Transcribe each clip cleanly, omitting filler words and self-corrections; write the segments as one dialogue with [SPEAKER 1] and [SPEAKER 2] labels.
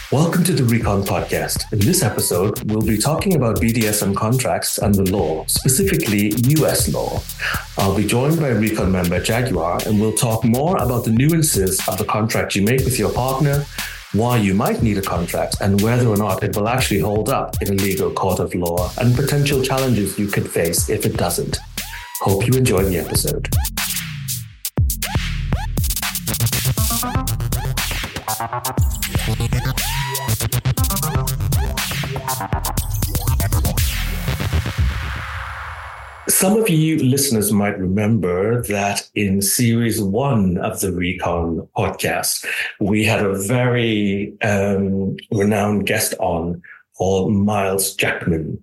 [SPEAKER 1] Welcome to the Recon Podcast. In this episode, we'll be talking about BDSM contracts and the law, specifically US law. I'll be joined by Recon member Jaguar, and we'll talk more about the nuances of the contract you make with your partner, why you might need a contract, and whether or not it will actually hold up in a legal court of law, and potential challenges you could face if it doesn't. Hope you enjoy the episode. Some of you listeners might remember that in series 1 of the Recon podcast, we had a very renowned guest on called Miles Jackman,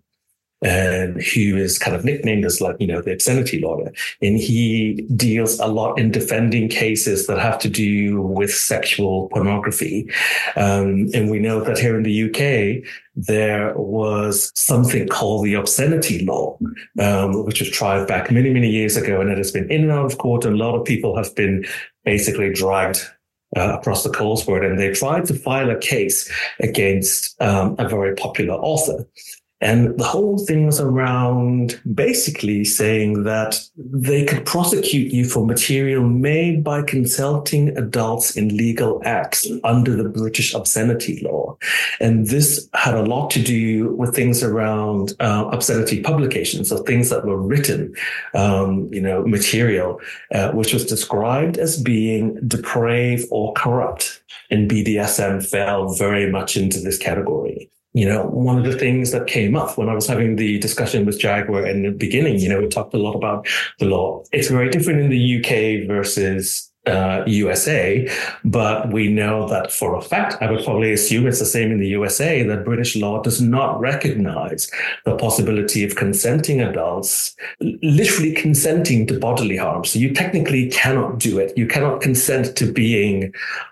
[SPEAKER 1] who is kind of nicknamed as the obscenity lawyer. And he deals a lot in defending cases that have to do with sexual pornography. And we know that here in the UK, there was something called the obscenity law, which was tried back many, many years ago. And it has been in and out of court. And a lot of people have been basically dragged across the coals for it. And they tried to file a case against a very popular author. And the whole thing was around basically saying that they could prosecute you for material made by consulting adults in legal acts under the British obscenity law. And this had a lot to do with things around obscenity publications, so things that were written, material, which was described as being depraved or corrupt. And BDSM fell very much into this category. One of the things that came up when I was having the discussion with Jaguar in the beginning, we talked a lot about the law. It's very different in the UK versus USA, but we know that for a fact, I would probably assume it's the same in the USA, that British law does not recognize the possibility of consenting adults, literally consenting to bodily harm. So you technically cannot do it. You cannot consent to being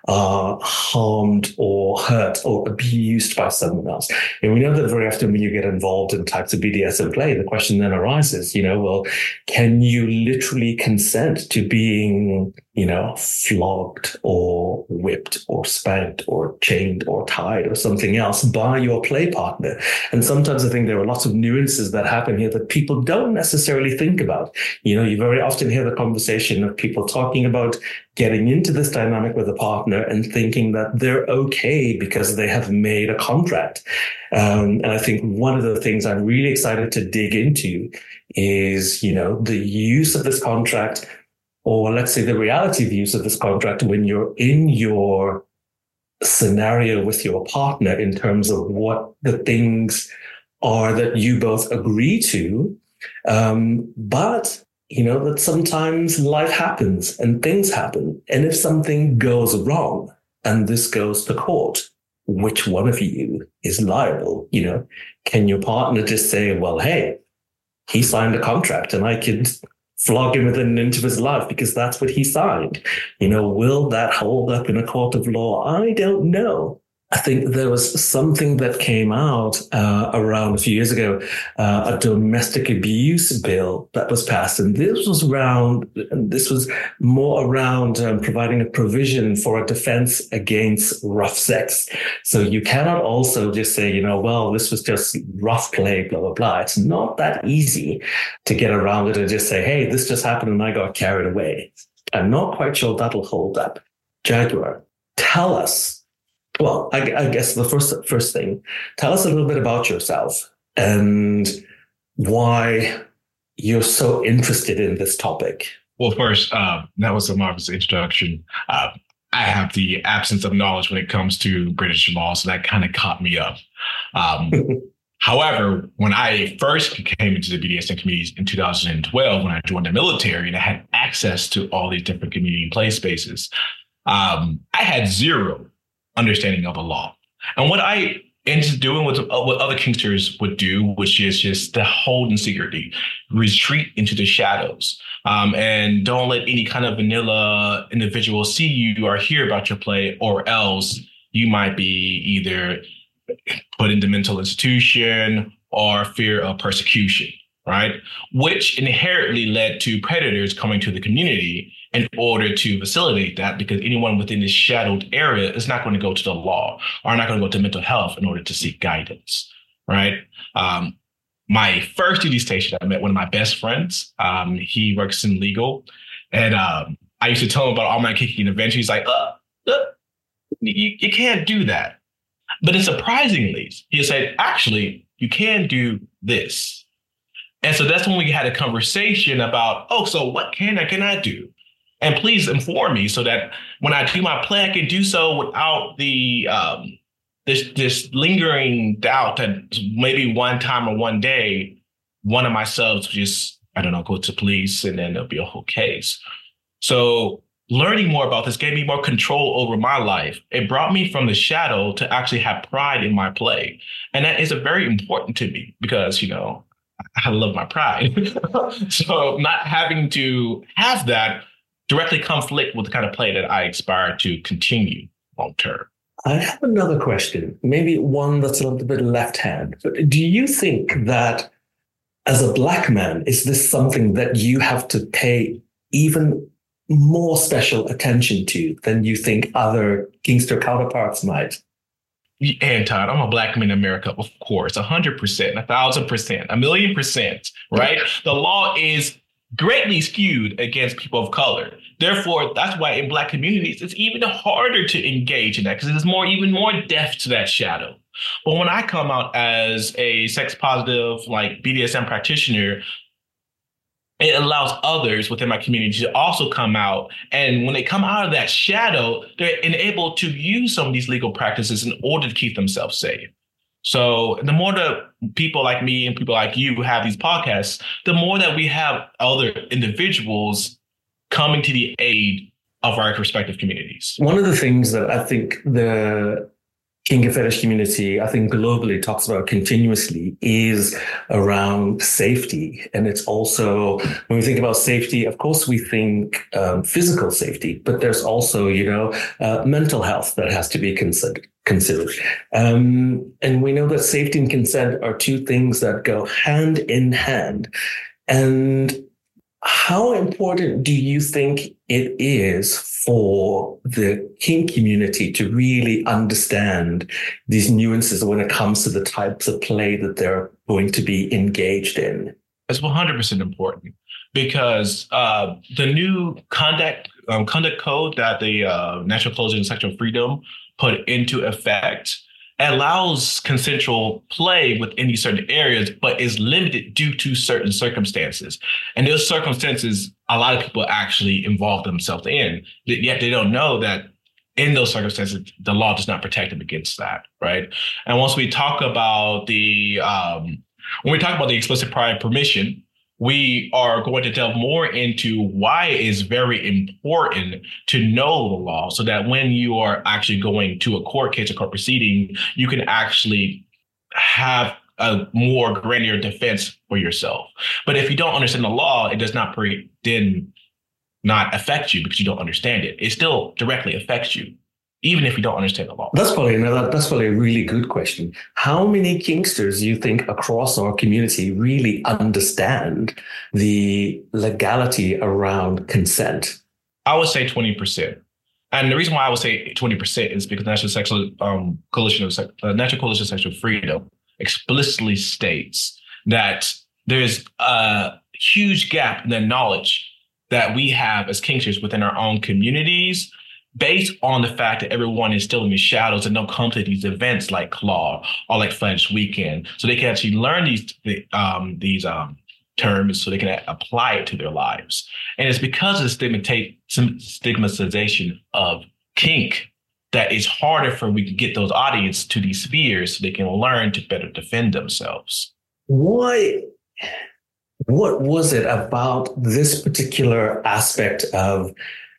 [SPEAKER 1] harmed or hurt or abused by someone else. And we know that very often when you get involved in types of BDSM play, the question then arises, can you literally consent to being flogged or whipped or spanked or chained or tied or something else by your play partner? And sometimes I think there are lots of nuances that happen here that people don't necessarily think about. You very often hear the conversation of people talking about getting into this dynamic with a partner and thinking that they're okay because they have made a contract. And I think one of the things I'm really excited to dig into is, the use of this contract, or let's say the reality of use of this contract when you're in your scenario with your partner in terms of what the things are that you both agree to. But that sometimes life happens and things happen. And if something goes wrong and this goes to court, which one of you is liable? Can your partner just say, well, hey, he signed a contract and I could flog him within an inch of his life because that's what he signed? Will that hold up in a court of law? I don't know. I think there was something that came out around a few years ago, a domestic abuse bill that was passed. And this was more around providing a provision for a defense against rough sex. So you cannot also just say, this was just rough play, blah, blah, blah. It's not that easy to get around it and just say, hey, this just happened and I got carried away. I'm not quite sure that'll hold up. Jaguar, tell us. Well, I guess the first thing, tell us a little bit about yourself and why you're so interested in this topic.
[SPEAKER 2] Well, first, that was a marvelous introduction. I have the absence of knowledge when it comes to British law, so that kind of caught me up. However, when I first came into the BDSM communities in 2012, when I joined the military and I had access to all these different community play spaces, I had zero understanding of a law. And what I ended up doing was what other Kingsters would do, which is just to hold in secrecy, retreat into the shadows, and don't let any kind of vanilla individual see you or hear about your play, or else you might be either put into mental institution or fear of persecution, right? Which inherently led to predators coming to the community in order to facilitate that, because anyone within this shadowed area is not going to go to the law or not going to go to mental health in order to seek guidance, right? My first duty station, I met one of my best friends. He works in legal, and I used to tell him about all my kicking interventions. He's like, you can't do that. But then surprisingly, he said, actually, you can do this. And so that's when we had a conversation about, so what can I do? And please inform me so that when I do my play, I can do so without the this lingering doubt that maybe one time or one day, one of my subs will just, go to police and then there'll be a whole case. So learning more about this gave me more control over my life. It brought me from the shadow to actually have pride in my play. And that is very important to me because, I love my pride. So not having to have that directly conflict with the kind of play that I aspire to continue long term.
[SPEAKER 1] I have another question, maybe one that's a little bit left hand. But do you think that as a Black man, is this something that you have to pay even more special attention to than you think other Kingster counterparts might?
[SPEAKER 2] And Todd, I'm a Black man in America, of course, 100%, 1,000%, 1,000,000%, right? The law is greatly skewed against people of color. Therefore, that's why in Black communities, it's even harder to engage in that because there's even more depth to that shadow. But when I come out as a sex positive, like BDSM practitioner, it allows others within my community to also come out. And when they come out of that shadow, they're enabled to use some of these legal practices in order to keep themselves safe. So the more the people like me and people like you have these podcasts, the more that we have other individuals coming to the aid of our respective communities.
[SPEAKER 1] One of the things that I think the Kink and Fetish community, I think globally talks about continuously is around safety. And it's also, when we think about safety, of course, we think physical safety, but there's also, mental health that has to be considered. And we know that safety and consent are two things that go hand in hand. And how important do you think it is for the kink community to really understand these nuances when it comes to the types of play that they're going to be engaged in?
[SPEAKER 2] It's 100% important because the new conduct code that the National Coalition of Sexual Freedom put into effect allows consensual play within these certain areas, but is limited due to certain circumstances. And those circumstances, a lot of people actually involve themselves in, yet they don't know that in those circumstances, the law does not protect them against that, right? And once we talk about when we talk about the explicit prior permission, we are going to delve more into why it is very important to know the law so that when you are actually going to a court case or court proceeding, you can actually have a more granular defense for yourself. But if you don't understand the law, it does not not affect you because you don't understand it. It still directly affects you, even if you don't understand the law.
[SPEAKER 1] That's probably a really good question. How many Kinksters do you think across our community really understand the legality around consent?
[SPEAKER 2] I would say 20%. And the reason why I would say 20% is because National Coalition of Sexual Freedom explicitly states that there's a huge gap in the knowledge that we have as Kinksters within our own communities, based on the fact that everyone is still in the shadows and don't come to these events like CLAW or like Fetish Weekend, so they can actually learn these terms so they can apply it to their lives. And it's because of the stigmatization of kink that it's harder for we to get those audience to these spheres so they can learn to better defend themselves.
[SPEAKER 1] What was it about this particular aspect of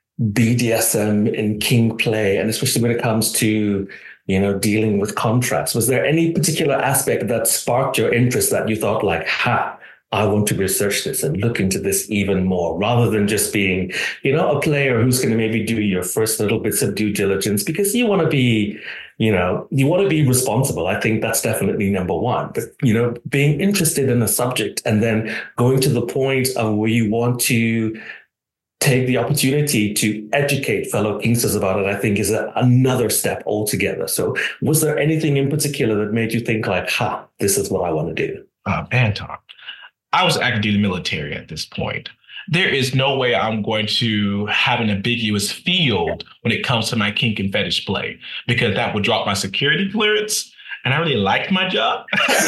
[SPEAKER 1] BDSM and kink play, and especially when it comes to, dealing with contracts? Was there any particular aspect that sparked your interest that you thought like, I want to research this and look into this even more, rather than just being, a player who's going to maybe do your first little bits of due diligence because you want to be, you want to be responsible. I think that's definitely number one. But, being interested in a subject and then going to the point of where you want to take the opportunity to educate fellow Kingsters about it, I think is another step altogether. So was there anything in particular that made you think like, this is what I want to do?
[SPEAKER 2] Anton, I was active duty military at this point. There is no way I'm going to have an ambiguous field when it comes to my kink and fetish play, because that would drop my security clearance. And I really liked my job.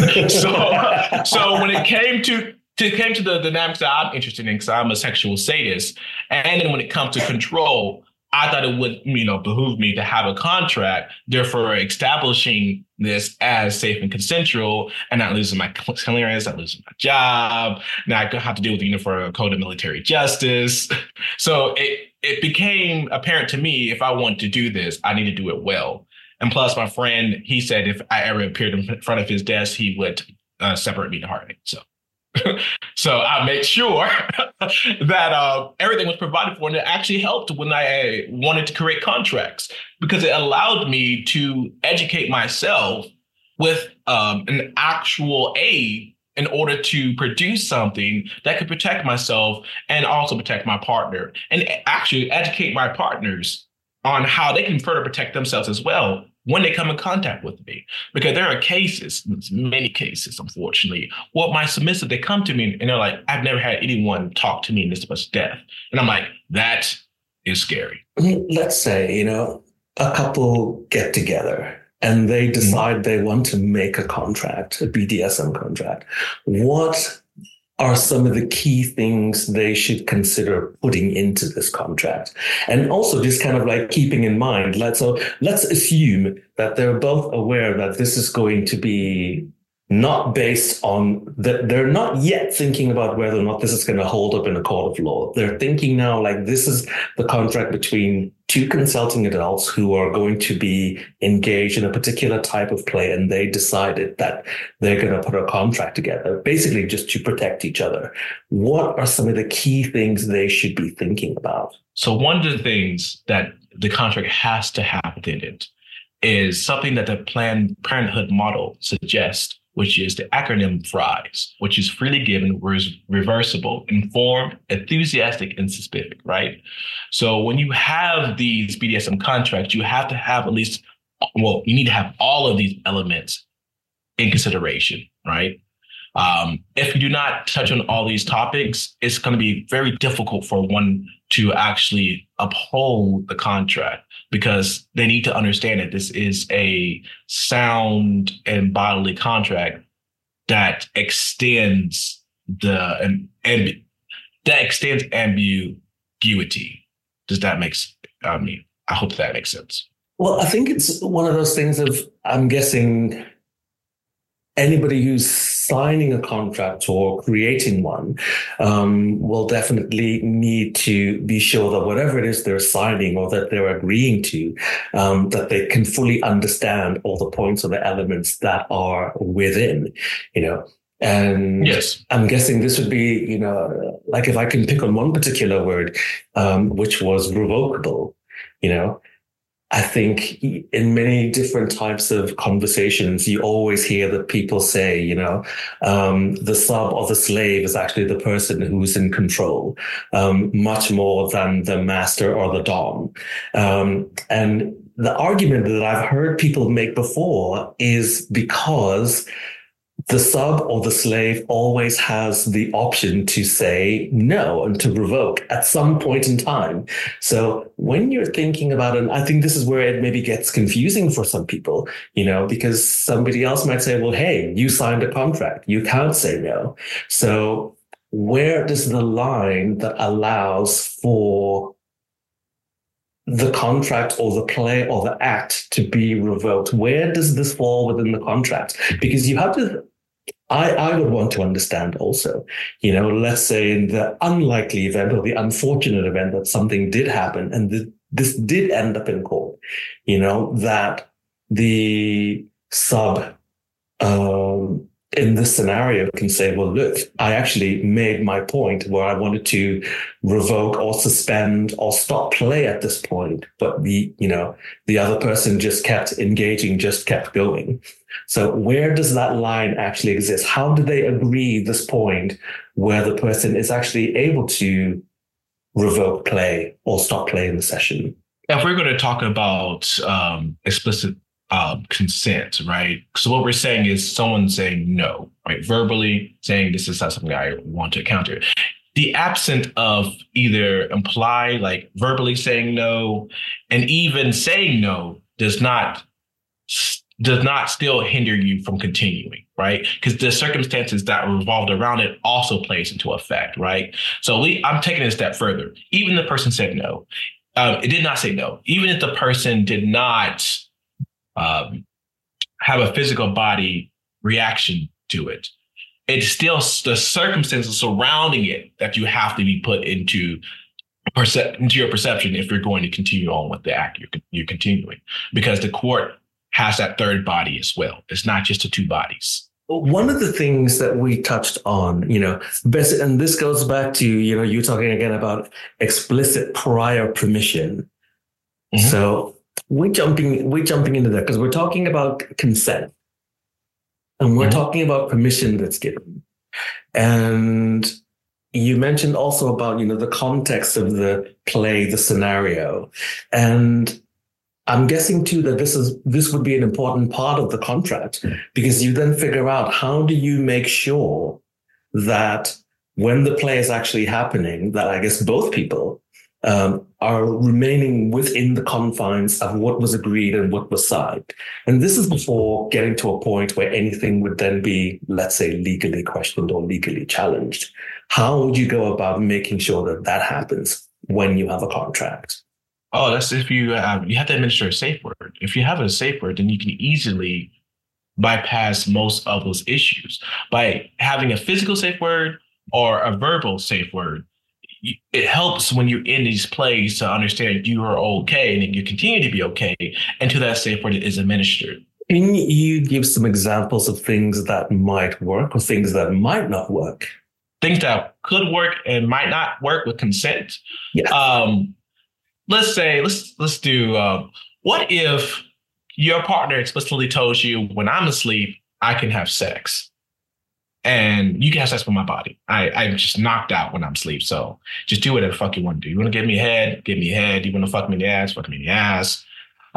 [SPEAKER 2] so when it came to the dynamics that I'm interested in, because I'm a sexual sadist, and then when it comes to control, I thought it would, behoove me to have a contract, therefore establishing this as safe and consensual, and not losing my clearance, not losing my job. Now I have to deal with the Uniform Code of Military Justice. So it became apparent to me, if I want to do this, I need to do it well. And plus, my friend, he said if I ever appeared in front of his desk, he would separate me to heartache. So I made sure that everything was provided for, and it actually helped when I wanted to create contracts, because it allowed me to educate myself with an actual aid in order to produce something that could protect myself and also protect my partner, and actually educate my partners on how they can further protect themselves as well when they come in contact with me. Because there are cases, many cases, unfortunately, well, my submissive, they come to me and they're like, I've never had anyone talk to me in this much depth. And I'm like, that is scary.
[SPEAKER 1] Let's say, a couple get together and they decide they want to make a contract, a BDSM contract. What are some of the key things they should consider putting into this contract? And also just kind of like keeping in mind, let's assume that they're both aware that this is going to be not based on that. They're not yet thinking about whether or not this is going to hold up in a court of law. They're thinking now like this is the contract between two consulting adults who are going to be engaged in a particular type of play, and they decided that they're going to put a contract together, basically just to protect each other. What are some of the key things they should be thinking about?
[SPEAKER 2] So one of the things that the contract has to have within it is something that the Planned Parenthood model suggests, which is the acronym FRIES, which is freely given, reversible, informed, enthusiastic, and specific, right? So when you have these BDSM contracts, you have to have you need to have all of these elements in consideration, right? If you do not touch on all these topics, it's going to be very difficult for one to actually uphold the contract, because they need to understand that this is a sound and bodily contract that extends ambiguity. Does that make sense? I hope that makes sense.
[SPEAKER 1] Well, I think it's one of those things of, I'm guessing, anybody who's signing a contract or creating one will definitely need to be sure that whatever it is they're signing or that they're agreeing to, that they can fully understand all the points or the elements that are within, And
[SPEAKER 2] yes,
[SPEAKER 1] I'm guessing this would be, like if I can pick on one particular word, which was revocable, I think in many different types of conversations, you always hear that people say, the sub or the slave is actually the person who's in control, much more than the master or the dom. And the argument that I've heard people make before is because the sub or the slave always has the option to say no and to revoke at some point in time. So when you're thinking about it, I think this is where it maybe gets confusing for some people, because somebody else might say, well, hey, you signed a contract. You can't say no. So where does the line that allows for the contract or the play or the act to be revoked, where does this fall within the contract? Because you have to, I would want to understand also, let's say in the unlikely event or the unfortunate event that something did happen and this did end up in court, that the sub in this scenario can say, well, look, I actually made my point where I wanted to revoke or suspend or stop play at this point. But the other person just kept engaging, just kept going. So where does that line actually exist? How do they agree this point where the person is actually able to revoke play or stop play in the session.
[SPEAKER 2] If we're going to talk about explicit consent, right? So what we're saying is someone saying no, right? Verbally saying this is not something I want to encounter. The absence of either imply, like verbally saying no, and even saying no does not still hinder you from continuing, right? Because the circumstances that revolved around it also plays into effect, right? So I'm taking it a step further. Even the person said no. It did not say no. Even if the person did not have a physical body reaction to it, it's still the circumstances surrounding it that you have to be put into your perception if you're going to continue on with the act you're continuing, because the court has that third body as well. It's not just the two bodies.
[SPEAKER 1] One of the things that we touched on, and this goes back to, you talking again about explicit prior permission. Mm-hmm. So we're jumping into that because we're talking about consent and we're talking about permission that's given. And you mentioned also about, the context of the play, the scenario. And I'm guessing too that this would be an important part of the contract, because you then figure out, how do you make sure that when the play is actually happening, that I guess both people are remaining within the confines of what was agreed and what was signed. And this is before getting to a point where anything would then be, let's say, legally questioned or legally challenged. How would you go about making sure that happens when you have a contract?
[SPEAKER 2] Oh, that's if you have to administer a safe word. If you have a safe word, then you can easily bypass most of those issues. By having a physical safe word or a verbal safe word, it helps when you're in these plays to understand you are okay and you continue to be okay until that safe word is administered.
[SPEAKER 1] Can you give some examples of things that might work or things that might not work?
[SPEAKER 2] Things that could work and might not work with consent.
[SPEAKER 1] Yeah.
[SPEAKER 2] Let's do, what if your partner explicitly told you, when I'm asleep, I can have sex and you can have sex with my body. I'm just knocked out when I'm asleep. So just do whatever the fuck you want to do. You want to give me a head? Give me a head. You want to fuck me in the ass? Fuck me in the ass.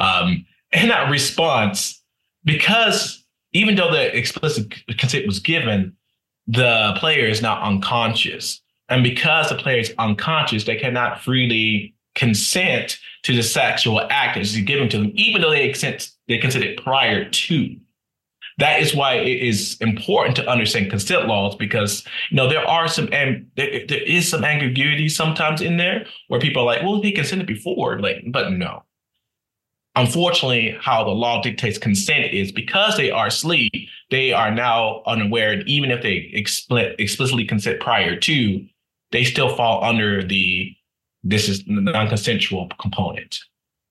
[SPEAKER 2] And that response, because even though the explicit consent was given, the player is now unconscious. And because the player is unconscious, they cannot freely consent to the sexual act that is given to them, even though they consent it prior to. That is why it is important to understand consent laws, because there are some, and there is some ambiguity sometimes in there where people are like, well, they consented before, but no. Unfortunately, how the law dictates consent is because they are asleep, they are now unaware, and even if they explicitly consent prior to, they still fall under this is the non-consensual component.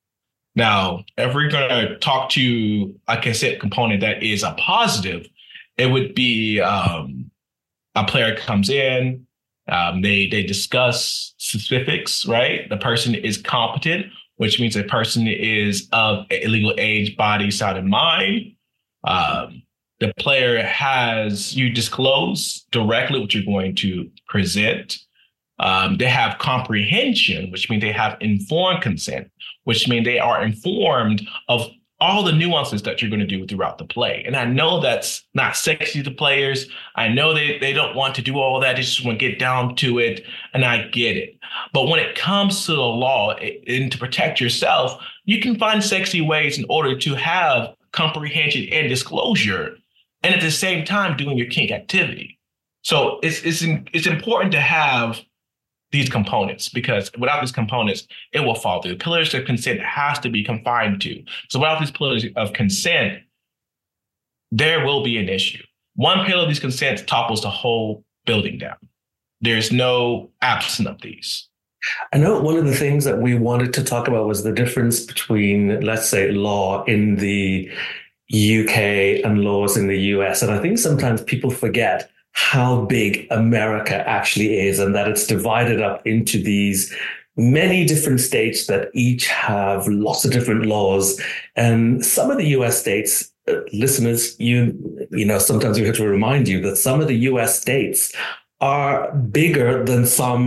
[SPEAKER 2] Now, if we're going to talk to a consent component that is a positive, it would be a player comes in, they discuss specifics, right? The person is competent, which means a person is of a legal age, body, sound, and mind. The player you disclose directly what you're going to present. They have comprehension, which means they have informed consent, which means they are informed of all the nuances that you're going to do throughout the play. And I know that's not sexy to players. I know they don't want to do all that. They just want to get down to it. And I get it. But when it comes to the law and to protect yourself, you can find sexy ways in order to have comprehension and disclosure, and at the same time doing your kink activity. So it's important to have these components, because without these components, it will fall through. Pillars of consent has to be confined to. So without these pillars of consent, there will be an issue. One pillar of these consents topples the whole building down. There's no absence of these.
[SPEAKER 1] I know one of the things that we wanted to talk about was the difference between, let's say, law in the UK and laws in the US. And I think sometimes people forget how big America actually is, and that it's divided up into these many different states that each have lots of different laws. And some of the US states, listeners, sometimes we have to remind you that some of the US states are bigger than some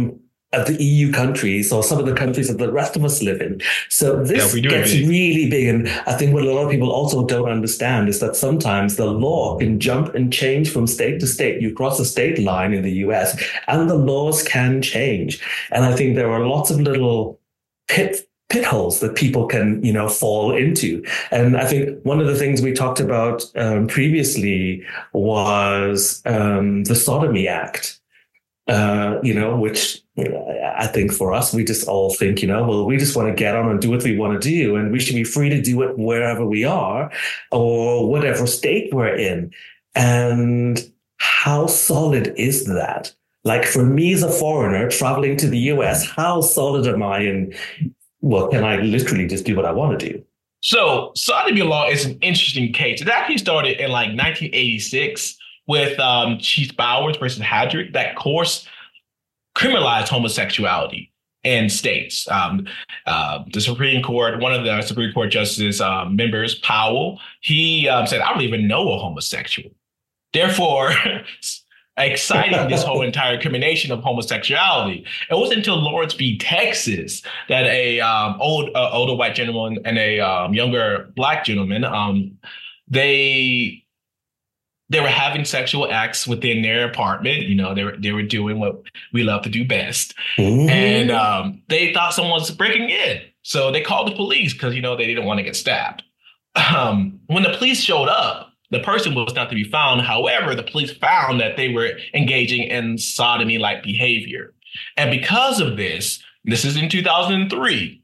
[SPEAKER 1] of the EU countries or some of the countries that the rest of us live in. So this gets really big. And I think what a lot of people also don't understand is that sometimes the law can jump and change from state to state. You cross a state line in the US and the laws can change. And I think there are lots of little pitholes that people can, fall into. And I think one of the things we talked about previously was the Sodomy Act, which I think for us, we just all think, well, we just want to get on and do what we want to do. And we should be free to do it wherever we are or whatever state we're in. And how solid is that? Like for me as a foreigner traveling to the US, how solid am I in, well, can I literally just do what I want to do?
[SPEAKER 2] So sodomy law is an interesting case. It actually started in like 1986 with Chief Bowers versus Hadrick. That course criminalized homosexuality in states. The Supreme Court, one of the Supreme Court justices members, Powell, he said, I don't even know a homosexual. Therefore, exciting this whole entire criminalization of homosexuality. It wasn't until Lawrence v. Texas that a older white gentleman and a younger black gentleman, they were having sexual acts within their apartment. They were doing what we love to do best. Mm-hmm. And they thought someone was breaking in. So they called the police because, they didn't want to get stabbed. When the police showed up, the person was not to be found. However, the police found that they were engaging in sodomy-like behavior. And because of this is in 2003,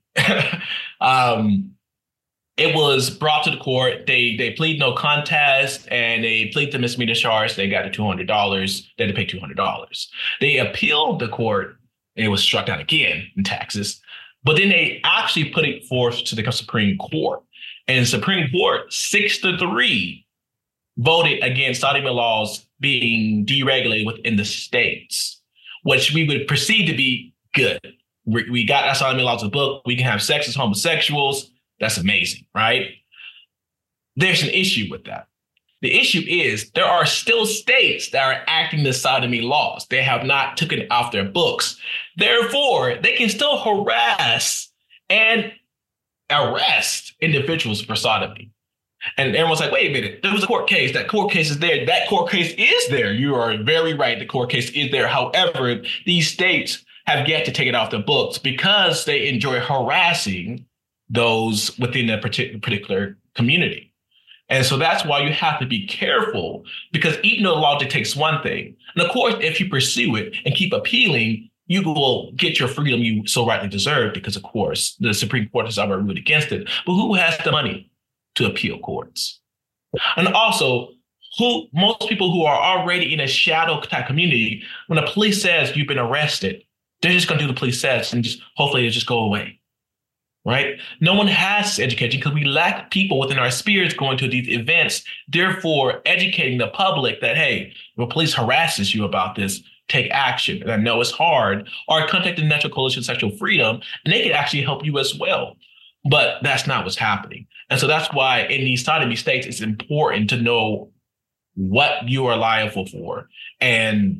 [SPEAKER 2] it was brought to the court. They plead no contest and they plead the misdemeanor charge. They got the $200. They had to pay $200. They appealed the court. And it was struck down again in Texas. But then they actually put it forth to the Supreme Court. And the Supreme Court, 6-3, voted against sodomy laws being deregulated within the states, which we would perceive to be good. We got our sodomy laws in the book. We can have sex as homosexuals. That's amazing, right? There's an issue with that. The issue is there are still states that are acting the sodomy laws. They have not taken it off their books. Therefore, they can still harass and arrest individuals for sodomy. And everyone's like, wait a minute, there was a court case. That court case is there. That court case is there. You are very right. The court case is there. However, these states have yet to take it off the books because they enjoy harassing those within a particular community. And so that's why you have to be careful, because even though the law dictates one thing, and of course, if you pursue it and keep appealing, you will get your freedom you so rightly deserve, because, of course, the Supreme Court has already ruled against it. But who has the money to appeal courts? And also, most people who are already in a shadow type community, when the police says you've been arrested, they're just going to do the police says and just hopefully it'll just go away. Right? No one has education because we lack people within our spheres going to these events. Therefore, educating the public that, hey, if police harasses you about this, take action. And I know it's hard. Or contact the National Coalition of Sexual Freedom, and they can actually help you as well. But that's not what's happening. And so that's why in these sodomy states, it's important to know what you are liable for and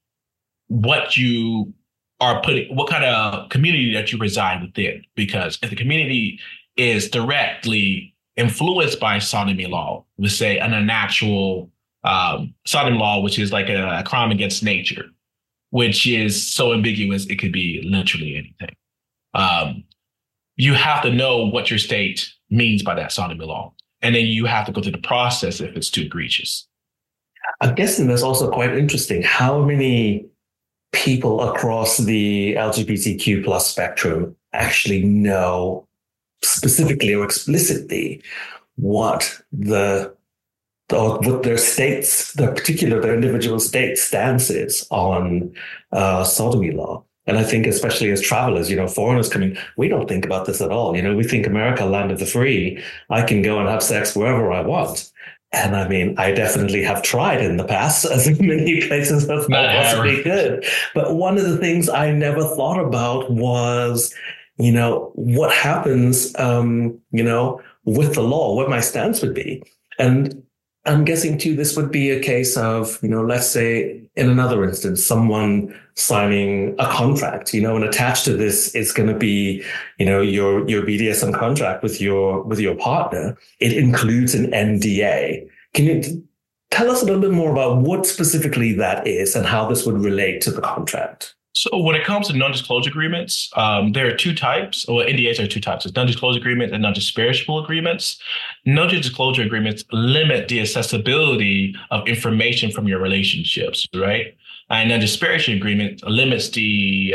[SPEAKER 2] what you are putting, what kind of community that you reside within. Because if the community is directly influenced by sodomy law, we say an unnatural sodomy law, which is like a crime against nature, which is so ambiguous, it could be literally anything. You have to know what your state means by that sodomy law. And then you have to go through the process if it's too egregious.
[SPEAKER 1] I'm guessing that's also quite interesting. How many people across the LGBTQ plus spectrum actually know specifically or explicitly what their states, their individual state stance is on sodomy law? And I think especially as travelers, foreigners coming, we don't think about this at all. We think America, land of the free. I can go and have sex wherever I want. And I mean, I definitely have tried in the past, as in many places as possibly could. But one of the things I never thought about was, what happens, with the law, what my stance would be. And I'm guessing too, this would be a case of, let's say in another instance, someone signing a contract, and attached to this is going to be, your BDSM contract with your partner. It includes an NDA. Can you tell us a little bit more about what specifically that is and how this would relate to the contract?
[SPEAKER 2] So when it comes to non-disclosure agreements, there are two types, or NDAs are two types. There's non-disclosure agreements and non-disparagable agreements. Non-disclosure agreements limit the accessibility of information from your relationships, right? And non-disparaging agreement limits the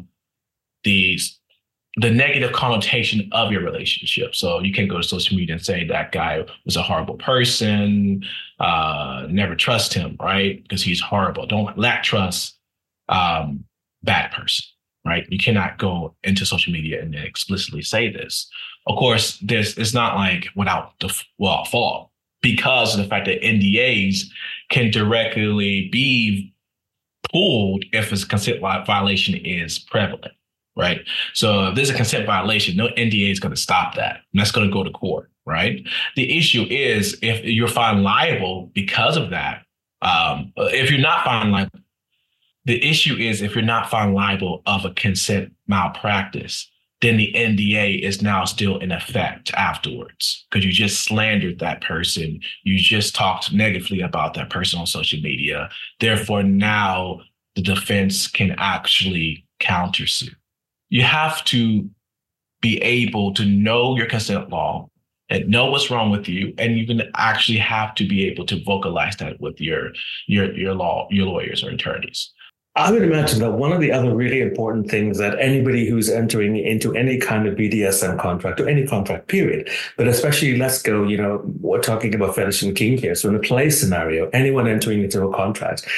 [SPEAKER 2] negative connotation of your relationship. So you can't go to social media and say that guy was a horrible person, never trust him, right? Because he's horrible. Don't lack trust. Bad person, right? You cannot go into social media and explicitly say this. Of course, it's not like without fault, because of the fact that NDAs can directly be pulled if a consent violation is prevalent, right? So if there's a consent violation, no NDA is going to stop that. And that's going to go to court, right? The issue is if you're found liable because of that, if you're not found liable, the issue is if you're not found liable of a consent malpractice, then the NDA is now still in effect afterwards because you just slandered that person. You just talked negatively about that person on social media. Therefore, now the defense can actually countersue. You have to be able to know your consent law and know what's wrong with you, and you're going to actually have to be able to vocalize that with your lawyers or attorneys.
[SPEAKER 1] I would imagine that one of the other really important things that anybody who's entering into any kind of BDSM contract or any contract period, but especially we're talking about fetish and kink here. So in a play scenario, anyone entering into a contract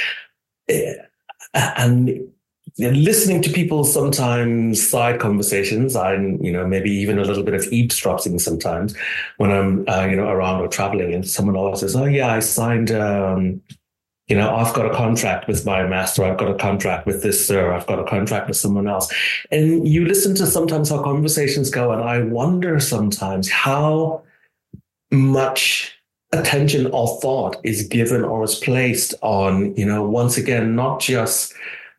[SPEAKER 1] and listening to people sometimes side conversations, maybe even a little bit of eavesdropping sometimes when I'm, around or traveling and someone else says, oh yeah, I signed, I've got a contract with my master. I've got a contract with this sir. I've got a contract with someone else. And you listen to sometimes how conversations go. And I wonder sometimes how much attention or thought is given or is placed on, once again, not just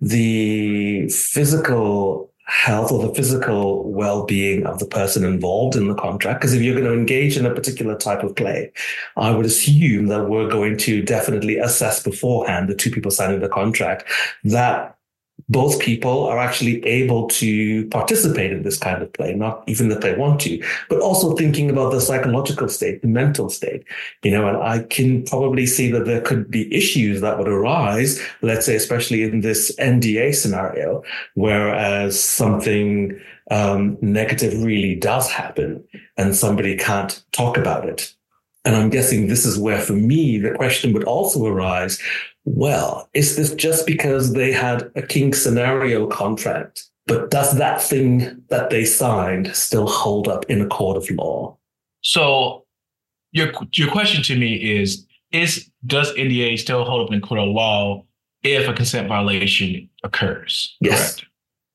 [SPEAKER 1] the physical health or the physical well-being of the person involved in the contract. Because if you're going to engage in a particular type of play, I would assume that we're going to definitely assess beforehand, the two people signing the contract, that both people are actually able to participate in this kind of play, not even that they want to, but also thinking about the psychological state, the mental state, and I can probably see that there could be issues that would arise, let's say, especially in this NDA scenario, whereas something negative really does happen and somebody can't talk about it. And I'm guessing this is where, for me, the question would also arise, well, is this just because they had a kink scenario contract, but does that thing that they signed still hold up in a court of law?
[SPEAKER 2] So your question to me is does NDA still hold up in a court of law if a consent violation occurs?
[SPEAKER 1] Yes.
[SPEAKER 2] Correct?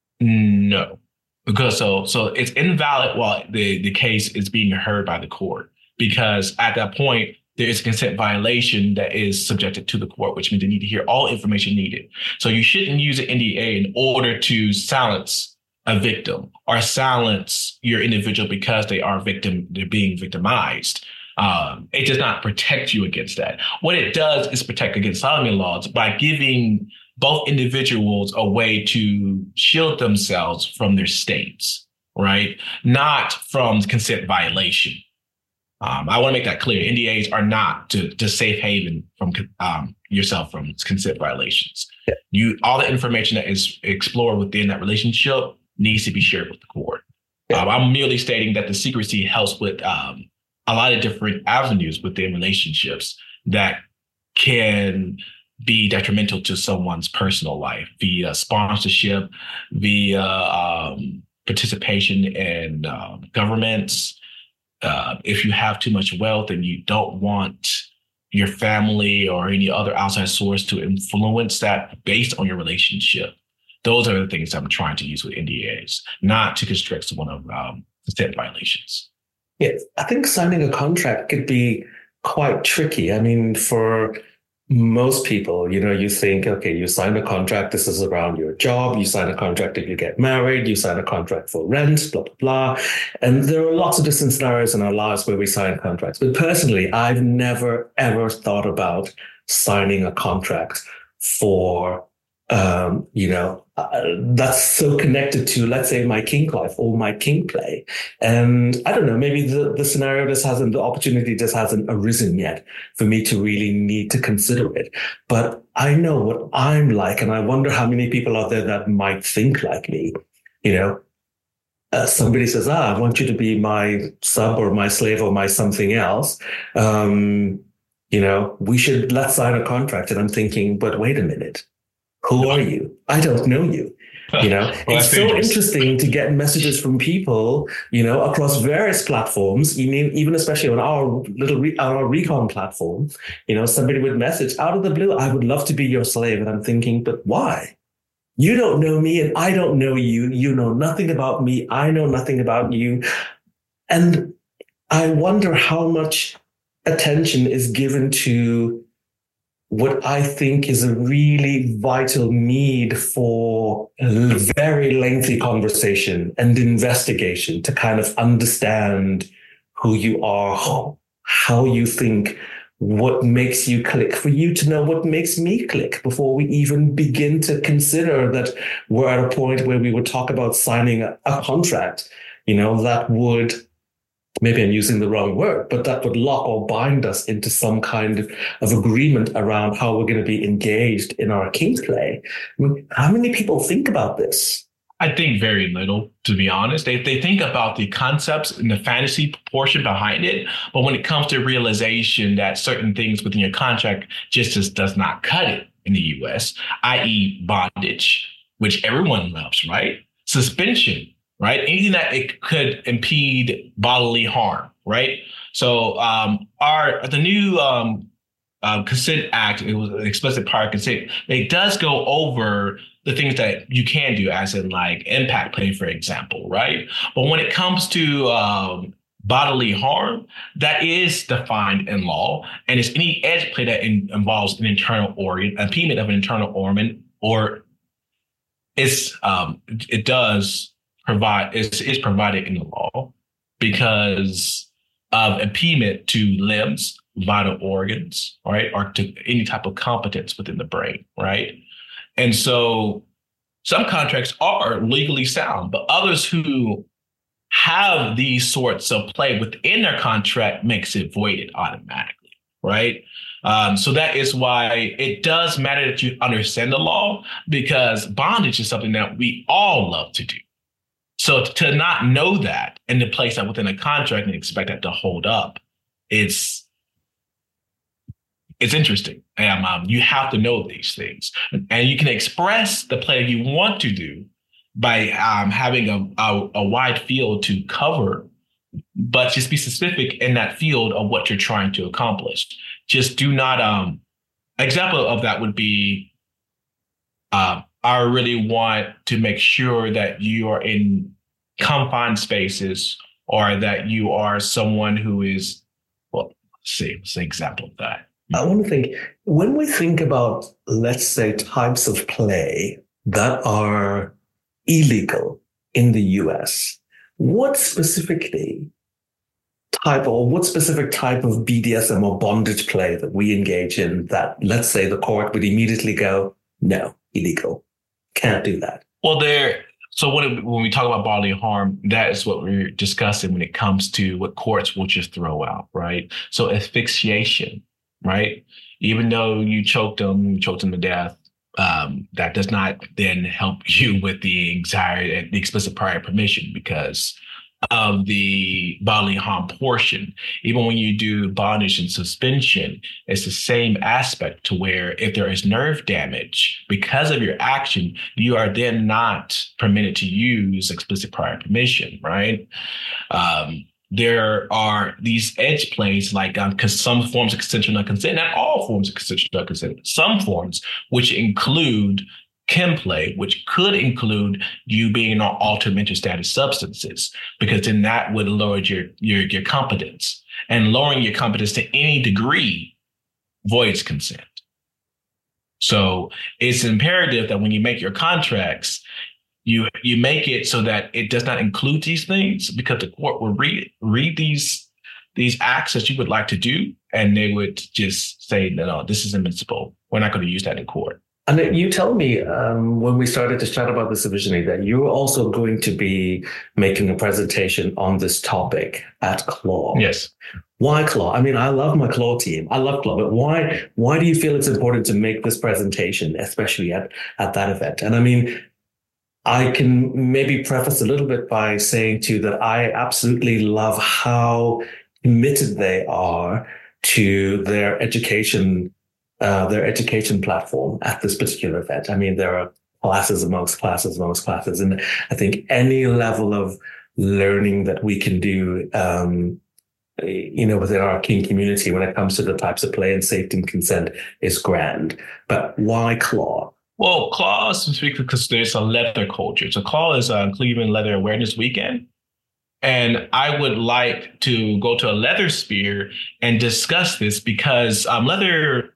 [SPEAKER 2] No. Because so it's invalid while the case is being heard by the court, because at that point, there is a consent violation that is subjected to the court, which means they need to hear all information needed. So you shouldn't use an NDA in order to silence a victim or silence your individual because they're being victimized. It does not protect you against that. What it does is protect against sodomy laws by giving both individuals a way to shield themselves from their states, right? Not from consent violation. I want to make that clear. NDAs are not to safe haven from yourself from consent violations. Yeah. All the information that is explored within that relationship needs to be shared with the court. Yeah. I'm merely stating that the secrecy helps with a lot of different avenues within relationships that can be detrimental to someone's personal life via sponsorship, via participation in governments. If you have too much wealth and you don't want your family or any other outside source to influence that based on your relationship, those are the things I'm trying to use with NDAs, not to constrict someone of consent violations.
[SPEAKER 1] Yeah, I think signing a contract could be quite tricky. I mean, for most people, you think, okay, you sign a contract, this is around your job, you sign a contract if you get married, you sign a contract for rent, blah, blah, blah. And there are lots of different scenarios in our lives where we sign contracts. But personally, I've never, ever thought about signing a contract for that's so connected to, let's say, my kink life or my kink play. And I don't know, maybe the scenario the opportunity just hasn't arisen yet for me to really need to consider it. But I know what I'm like, and I wonder how many people out there that might think like me. Somebody says, I want you to be my sub or my slave or my something else. Let's sign a contract. And I'm thinking, but wait a minute. Who are you? I don't know you. Well, it's so interesting to get messages from people, across various platforms, even especially on our Recon platform, somebody would message out of the blue, I would love to be your slave. And I'm thinking, but why? You don't know me and I don't know you. You know nothing about me. I know nothing about you. And I wonder how much attention is given to what I think is a really vital need for a very lengthy conversation and investigation to kind of understand who you are, how you think, what makes you click, for you to know what makes me click before we even begin to consider that we're at a point where we would talk about signing a contract, that would, maybe I'm using the wrong word, but that would lock or bind us into some kind of agreement around how we're going to be engaged in our kink play. I mean, how many people think about this?
[SPEAKER 2] I think very little, to be honest. They think about the concepts and the fantasy portion behind it. But when it comes to realization that certain things within your contract just does not cut it in the US, i.e. bondage, which everyone loves, right? Suspension, right? Anything that it could impede bodily harm, right? So the new Consent Act, it was explicit prior consent, it does go over the things that you can do, as in like impact play, for example, right? But when it comes to bodily harm, that is defined in law, and it's any edge play that involves an internal organ, impediment of an internal organ, or it does provide is provided in the law because of impediment to limbs, vital organs, right, or to any type of competence within the brain, right? And so some contracts are legally sound, but others who have these sorts of play within their contract makes it voided automatically, right? So that is why it does matter that you understand the law, because bondage is something that we all love to do. So to not know that and to place that within a contract and expect that to hold up, it's interesting. And you have to know these things. And you can express the play you want to do by having a wide field to cover, but just be specific in that field of what you're trying to accomplish. Just do not, example of that would be, I really want to make sure that you are in confined spaces, or that you are someone who is, well, let's see, what's an example of that?
[SPEAKER 1] I want to think, when we think about, let's say, types of play that are illegal in the US, what specific type of BDSM or bondage play that we engage in that, let's say, the court would immediately go, no, illegal, can't do that?
[SPEAKER 2] Well, so when we talk about bodily harm, that is what we're discussing when it comes to what courts will just throw out, right? So asphyxiation, right? Even though you choked them to death, that does not then help you with the anxiety and the explicit prior permission because of the bodily harm portion. Even when you do bondage and suspension, it's the same aspect to where if there is nerve damage because of your action, you are then not permitted to use explicit prior permission, right? There are these edge plays like because some forms of consensual non-consent, not all forms of consensual non-consent, some forms which include chem play, which could include you being on altered mental status substances, because then that would lower your competence. and lowering your competence to any degree voids consent. So it's imperative that when you make your contracts, you make it so that it does not include these things, because the court will read these acts that you would like to do, and they would just say, no, this is admissible. We're not going to use that in court.
[SPEAKER 1] And you tell me when we started to chat about this originally that you're also going to be making a presentation on this topic at CLAW.
[SPEAKER 2] Yes.
[SPEAKER 1] Why CLAW? I mean, I love my CLAW team. I love CLAW, but why do you feel it's important to make this presentation, especially at that event? And I mean, I can maybe preface a little bit by saying too that I absolutely love how committed they are to their education platform at this particular event. I mean, there are classes amongst classes. And I think any level of learning that we can do, within our King community when it comes to the types of play and safety and consent is grand. But why CLAW?
[SPEAKER 2] Well, CLAW is specifically because there's a leather culture. So CLAW is Cleveland Leather Awareness Weekend. And I would like to go to a leather sphere and discuss this because the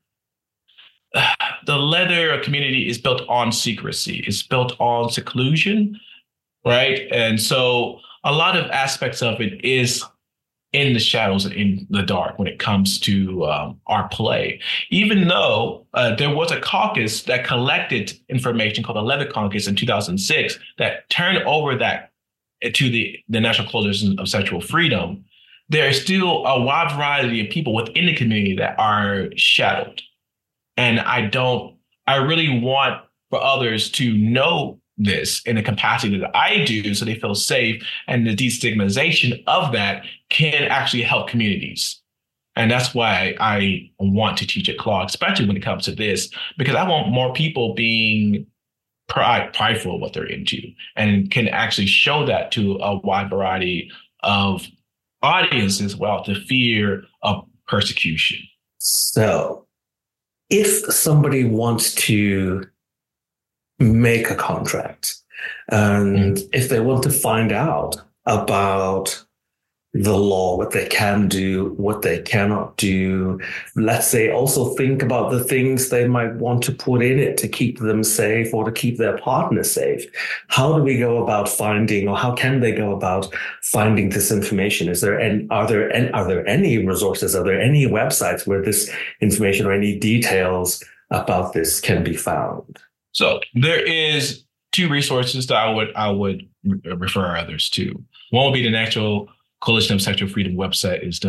[SPEAKER 2] leather community is built on secrecy. It's built on seclusion, right? And so a lot of aspects of it is in the shadows and in the dark when it comes to our play. Even though there was a caucus that collected information called the Leather Caucus in 2006 that turned over that to the National Coalition of Sexual Freedom, there is still a wide variety of people within the community that are shadowed. And I really want for others to know this in the capacity that I do so they feel safe, and the destigmatization of that can actually help communities. And that's why I want to teach at CLAW, especially when it comes to this, because I want more people being prideful of what they're into and can actually show that to a wide variety of audiences without the fear of persecution.
[SPEAKER 1] So if somebody wants to make a contract and if they want to find out about the law, what they can do, what they cannot do, let's say also think about the things they might want to put in it to keep them safe or to keep their partner safe. How do we go about finding, or how can they go about finding this information? Are there any resources? Are there any websites where this information or any details about this can be found?
[SPEAKER 2] So there is two resources that I would refer others to. One would be the National Coalition of Sexual Freedom website is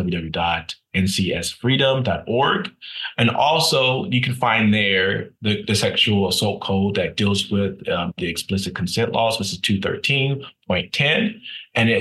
[SPEAKER 2] www.ncsfreedom.org. And also you can find there the sexual assault code that deals with the explicit consent laws, which is 213.10. And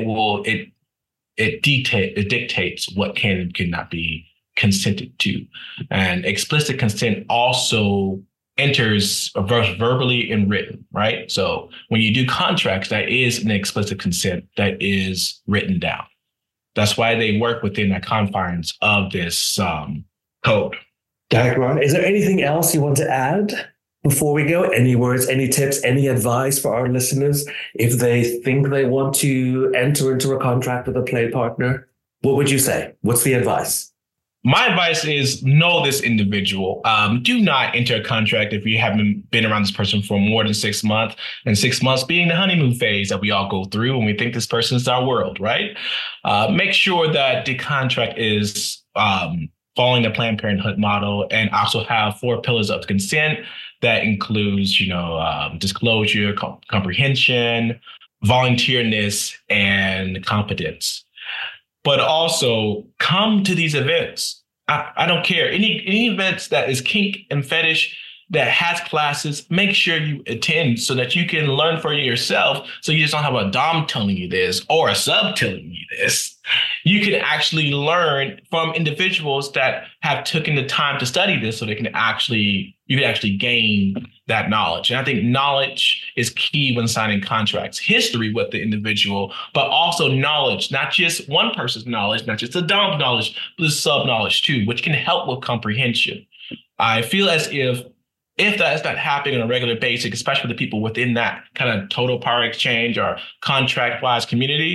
[SPEAKER 2] it dictates what can and cannot be consented to. And explicit consent also enters verbally and written, right? So when you do contracts, that is an explicit consent that is written down. That's why they work within the confines of this code.
[SPEAKER 1] Dr. Ron, is there anything else you want to add before we go? Any words, any tips, any advice for our listeners if they think they want to enter into a contract with a play partner? What would you say? What's the advice?
[SPEAKER 2] My advice is know this individual. Do not enter a contract if you haven't been around this person for more than 6 months, and 6 months being the honeymoon phase that we all go through when we think this person is our world, right? Make sure that the contract is following the Planned Parenthood model, and also have 4 pillars of consent that includes, disclosure, comprehension, volunteerness, and competence. But also come to these events. I don't care. Any events that is kink and fetish that has classes, make sure you attend so that you can learn for yourself. So you just don't have a dom telling you this or a sub telling you this. You can actually learn from individuals that have taken the time to study this, so you can actually gain that knowledge. And I think knowledge is key when signing contracts. History with the individual, but also knowledge, not just one person's knowledge, not just the dom knowledge, but the sub knowledge too, which can help with comprehension. I feel as if that is not happening on a regular basis, especially the people within that kind of total power exchange or contract-wise community,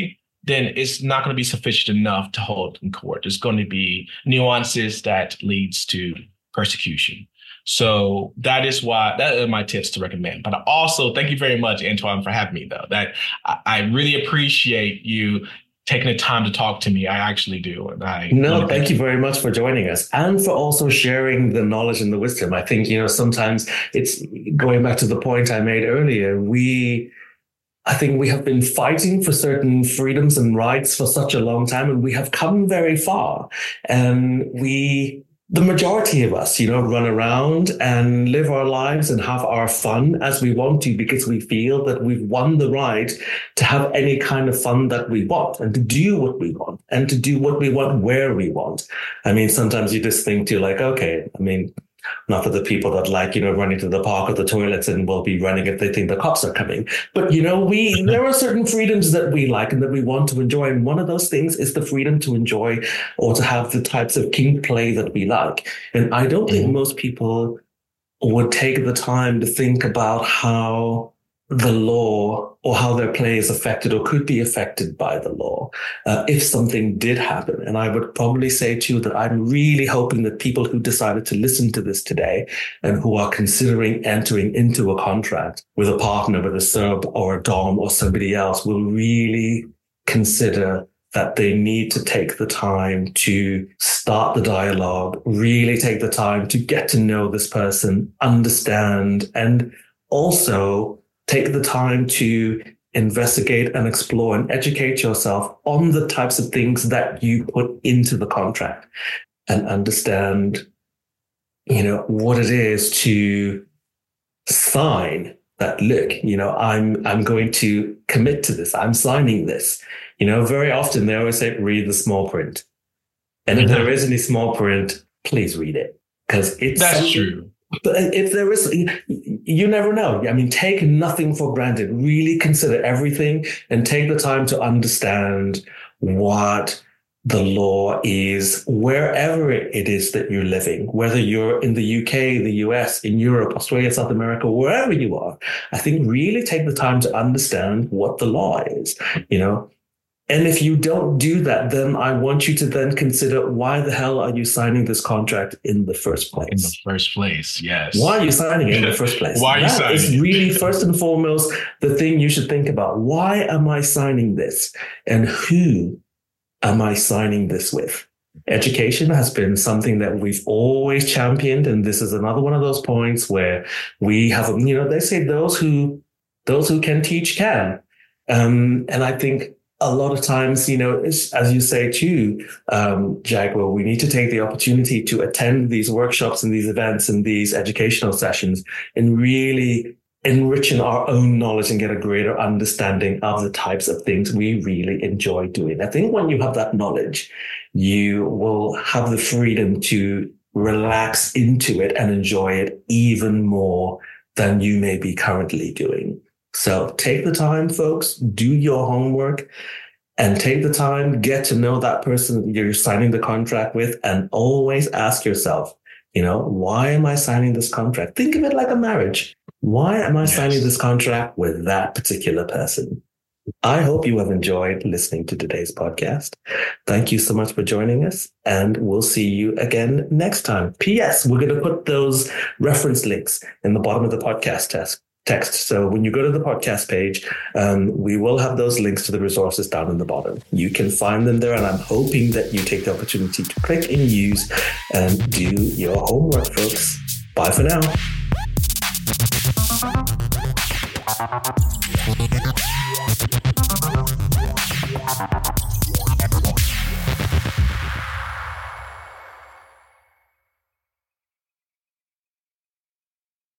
[SPEAKER 2] then it's not going to be sufficient enough to hold in court. There's going to be nuances that leads to persecution. So that are my tips to recommend. But also, thank you very much, Antoine, for having me, though. That I really appreciate you taking the time to talk to me. I actually do. And
[SPEAKER 1] thank you very much for joining us and for also sharing the knowledge and the wisdom. I think, sometimes it's going back to the point I made earlier. I think we have been fighting for certain freedoms and rights for such a long time, and we have come very far. And the majority of us, run around and live our lives and have our fun as we want to, because we feel that we've won the right to have any kind of fun that we want and to do what we want and to do what we want where we want. I mean, sometimes you just think to okay, not for the people that running to the park or the toilets and will be running if they think the cops are coming. But, there are certain freedoms that we like and that we want to enjoy. And one of those things is the freedom to enjoy or to have the types of kink play that we like. And I don't think most people would take the time to think about how the law or how their play is affected or could be affected by the law if something did happen. And I would probably say too that I'm really hoping that people who decided to listen to this today and who are considering entering into a contract with a partner, with a sub or a dom or somebody else, will really consider that they need to take the time to start the dialogue, really take the time to get to know this person, understand, and also take the time to investigate and explore and educate yourself on the types of things that you put into the contract and understand, what it is to sign that, look, I'm going to commit to this. I'm signing this. Very often they always say, read the small print. And if there is any small print, please read it, because
[SPEAKER 2] that's true.
[SPEAKER 1] But if there is, you never know. I mean, take nothing for granted. Really consider everything and take the time to understand what the law is wherever it is that you're living, whether you're in the UK, the US, in Europe, Australia, South America, wherever you are. I think really take the time to understand what the law is, And if you don't do that, then I want you to then consider, why the hell are you signing this contract in the first place?
[SPEAKER 2] In the first place, yes.
[SPEAKER 1] Why are you signing it in the first place?
[SPEAKER 2] Why are you signing it?
[SPEAKER 1] It's really first and foremost the thing you should think about. Why am I signing this? And who am I signing this with? Education has been something that we've always championed. And this is another one of those points where we have, they say those who can teach can. And I think a lot of times, as you say too, Jaguar, we need to take the opportunity to attend these workshops and these events and these educational sessions and really enriching our own knowledge and get a greater understanding of the types of things we really enjoy doing. I think when you have that knowledge, you will have the freedom to relax into it and enjoy it even more than you may be currently doing. So take the time, folks, do your homework and take the time, get to know that person you're signing the contract with, and always ask yourself, why am I signing this contract? Think of it like a marriage. Why am I signing this contract with that particular person? I hope you have enjoyed listening to today's podcast. Thank you so much for joining us, and we'll see you again next time. P.S. We're going to put those reference links in the bottom of the podcast text. So when you go to the podcast page, we will have those links to the resources down in the bottom. You can find them there, and I'm hoping that you take the opportunity to click and use and do your homework, folks. Bye for now.